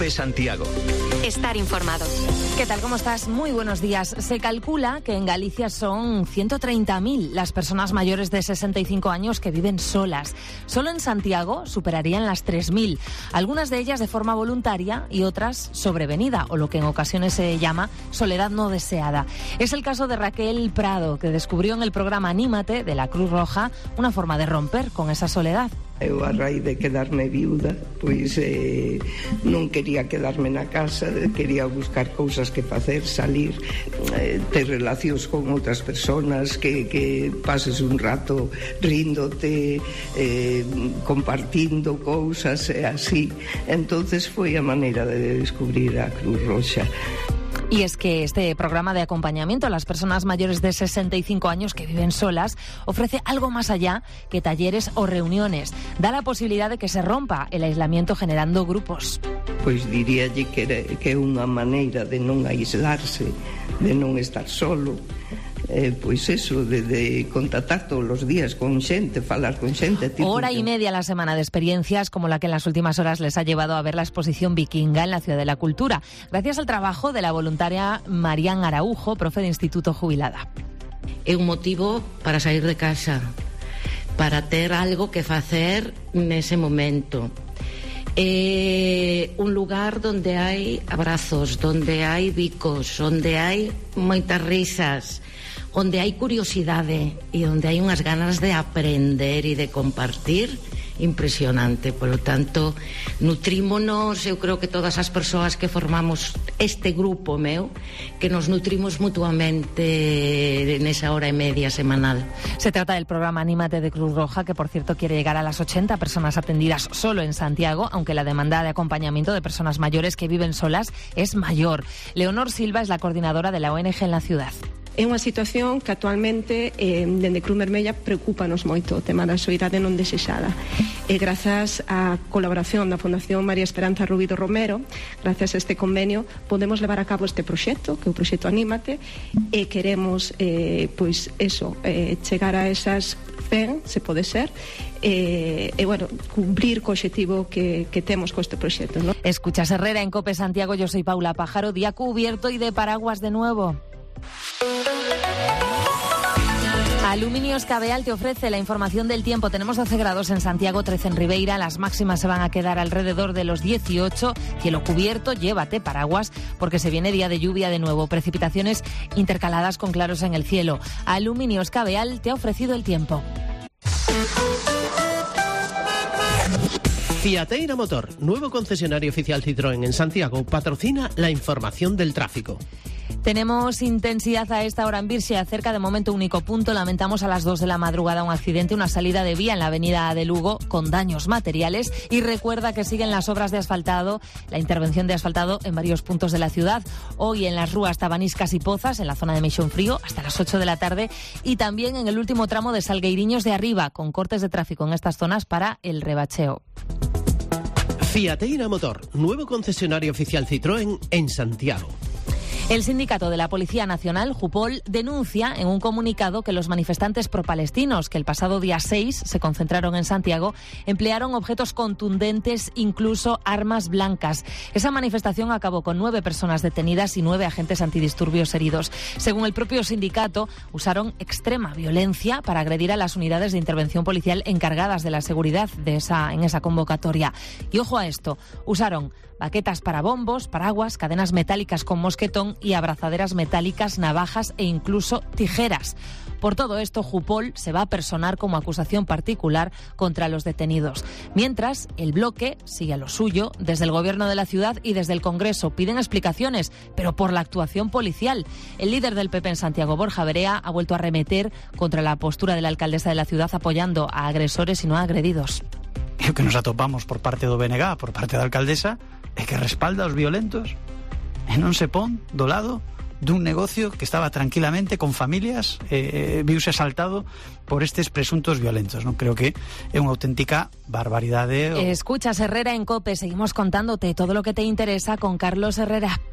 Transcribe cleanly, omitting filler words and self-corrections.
COPE Santiago. Estar informado. ¿Qué tal? ¿Cómo estás? Muy buenos días. Se calcula que en Galicia son 130.000 las personas mayores de 65 años que viven solas. Solo en Santiago superarían las 3.000. Algunas de ellas de forma voluntaria y otras sobrevenida, o lo que en ocasiones se llama soledad no deseada. Es el caso de Raquel Prado, que descubrió en el programa Anímate de la Cruz Roja una forma de romper con esa soledad. Eu, a raíz de quedarme viuda, pois non quería quedarme na casa, quería buscar cousas que facer, salir, ter relacións con outras personas, que pases un rato ríndote, compartindo cousas e así. Entonces foi a maneira de descubrir a Cruz Roxa. Y es que este programa de acompañamiento a las personas mayores de 65 años que viven solas ofrece algo más allá que talleres o reuniones. Da la posibilidad de que se rompa el aislamiento generando grupos. Pois diríalle que é unha maneira de non aislarse, de non estar solo. Pois eso, de contactar todos los días con xente, falar con xente. Hora y media a la semana de experiencias como la que en las últimas horas les ha llevado a ver la exposición Vikinga en la Ciudad de la Cultura, gracias al trabajo de la voluntaria Marián Araujo, profe de instituto jubilada. É un motivo para sair de casa, para ter algo que facer nese momento. Un lugar donde hai abrazos, donde hai bicos, onde hai moitas risas, onde hai curiosidade e onde hai unhas ganas de aprender e de compartir impresionante. Por lo tanto, nutrímonos, eu creo que todas as persoas que formamos este grupo meu, que nos nutrimos mutuamente nesa hora e media semanal. Se trata del programa Anímate de Cruz Roja, que por cierto quiere llegar a las 80 personas atendidas solo en Santiago, aunque la demanda de acompañamiento de personas mayores que viven solas es mayor. Leonor Silva es la coordinadora de la ONG en la ciudad. É unha situación que actualmente dende Cruz Vermella preocúpanos moito o tema da soidade non desexada. E grazas á colaboración da Fundación María Esperanza Rubido Romero, grazas a este convenio, podemos levar a cabo este proxecto, que é o proxecto Anímate, e queremos chegar a esas 100, se pode ser, cumplir co obxectivo que temos co este proxecto, ¿no? Escuchas Herrera en COPE Santiago, yo soy Paula Pájaro, día cubierto y de paraguas de nuevo. Aluminios Cabeal te ofrece la información del tiempo. Tenemos 12 grados en Santiago, 13 en Ribeira. Las máximas se van a quedar alrededor de los 18. Cielo cubierto, llévate paraguas porque se viene día de lluvia de nuevo. Precipitaciones intercaladas con claros en el cielo. Aluminios Cabeal te ha ofrecido el tiempo. Fiateira Motor, nuevo concesionario oficial Citroën en Santiago, patrocina la información del tráfico. Tenemos intensidad a esta hora en Virxea, cerca de momento único punto. Lamentamos a las 2 de la madrugada un accidente, una salida de vía en la avenida de Lugo con daños materiales. Y recuerda que siguen las obras de asfaltado, la intervención de asfaltado en varios puntos de la ciudad. Hoy en las rúas Tabaniscas y Pozas, en la zona de Meixón Frío, hasta las 8 de la tarde. Y también en el último tramo de Salgueiriños de Arriba, con cortes de tráfico en estas zonas para el rebacheo. Fiateira Motor, nuevo concesionario oficial Citroën en Santiago. El sindicato de la Policía Nacional, Jupol, denuncia en un comunicado que los manifestantes pro-palestinos que el pasado día 6 se concentraron en Santiago emplearon objetos contundentes, incluso armas blancas. Esa manifestación acabó con 9 personas detenidas y 9 agentes antidisturbios heridos. Según el propio sindicato, usaron extrema violencia para agredir a las unidades de intervención policial encargadas de la seguridad en esa convocatoria. Y ojo a esto, usaron baquetas para bombos, paraguas, cadenas metálicas con mosquetón y abrazaderas metálicas, navajas e incluso tijeras. Por todo esto, Jupol se va a personar como acusación particular contra los detenidos. Mientras, el bloque sigue a lo suyo. Desde el gobierno de la ciudad y desde el Congreso piden explicaciones, pero por la actuación policial. El líder del PP en Santiago, Borja Verea, ha vuelto a arremeter contra la postura de la alcaldesa de la ciudad apoyando a agresores y no a agredidos. E o que nos atopamos por parte do BNG, por parte da alcaldesa, é que respalda os violentos e non se pon do lado dun negocio que estaba tranquilamente con familias, viuse asaltado por estes presuntos violentos, ¿no? Creo que é unha auténtica barbaridade. Escuchas Herrera en COPE, seguimos contándote todo lo que te interesa con Carlos Herrera.